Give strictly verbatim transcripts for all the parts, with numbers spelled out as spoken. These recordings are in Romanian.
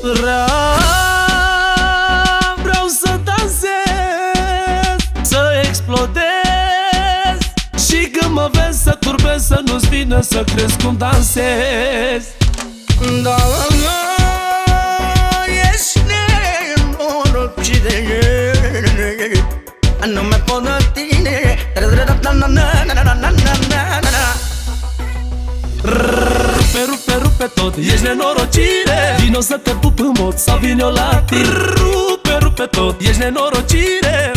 Vreau, vreau să dansez, să explodez, și când mă vezi să turbez, să nu-ți vină să crezi cum dansez. Da, ești nenorocire, nu mai pot de tine. Rupe, rupe, rupe tot, ești nenorocire. Vino să te pup în mod sau vin eu la tine. Rupe, rupe tot, ești nenorocire.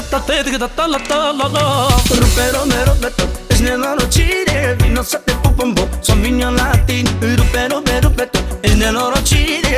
Rupe, rupe, rupe tot, ești nenorocire. Vino să te pup în mod sau vin eu la tine. Rupe, rupe, rupe tot, ești nenorocire.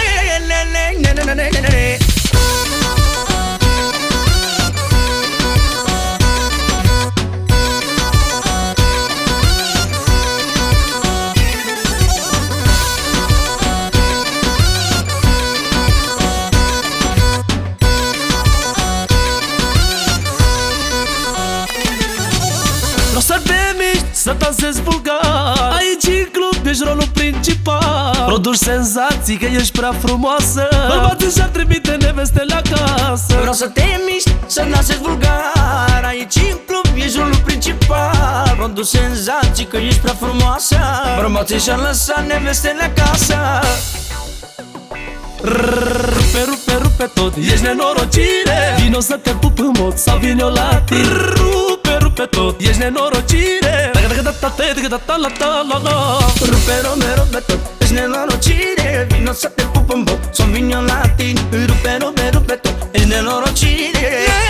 Vreau să te miști, să dansezi vulgar. Aici în club ești rolul principal. Produci senzații că ești prea frumoasă. Bărbații și-ar trimite nevestele acasă. Vreau să te miști, să dansezi vulgar. Aici în club ești rolul principal. Produci senzații că ești prea frumoasă. Bărbații și-ar lăsa nevestele acasă. Rupe, rupe, rupe tot, ești nenorocire. Vino să te pup în mod sau vin eu la tine. Rupe, rupe tot, ești nenorocire. Rupe, rupe, rupe tot, ești nenorocire. Vino să te pup în mod sau vin eu la tine. Rupe, rupe, rupe tot, ești nenorocire.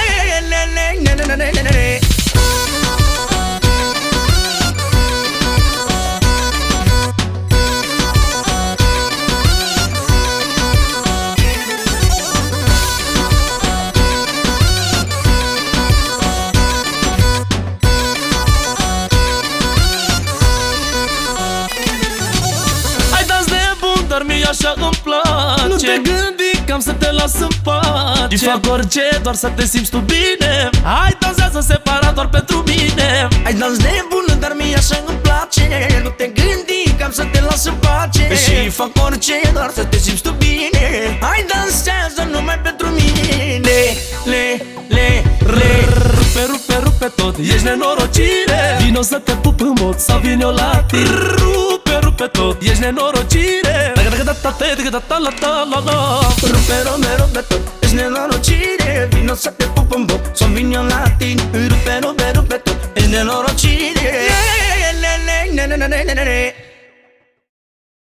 Dar mie așa îmi place. Nu te gândi că am să te las în pace. Îi fac orice, doar să te simți tu bine. Hai, dansează separat doar pentru mine. Ai dans de bună, dar mie așa îmi place. Nu te gândi că am să te las în pace. Și fac orice, doar să te simți tu bine. Hai, dansează numai pentru mine. Le, le, le Rupe, rupe, rupe tot, ești nenorocire. Vino să te pup în mod sau vin eu la tine. Rupe, rupe tot, ești nenorocire. Rupe, rupe, rupe tot, ești nenorocire. Vino să te pup în mod sau vin eu la tine. Rupe, rupe, rupe tot, ești nenorocire.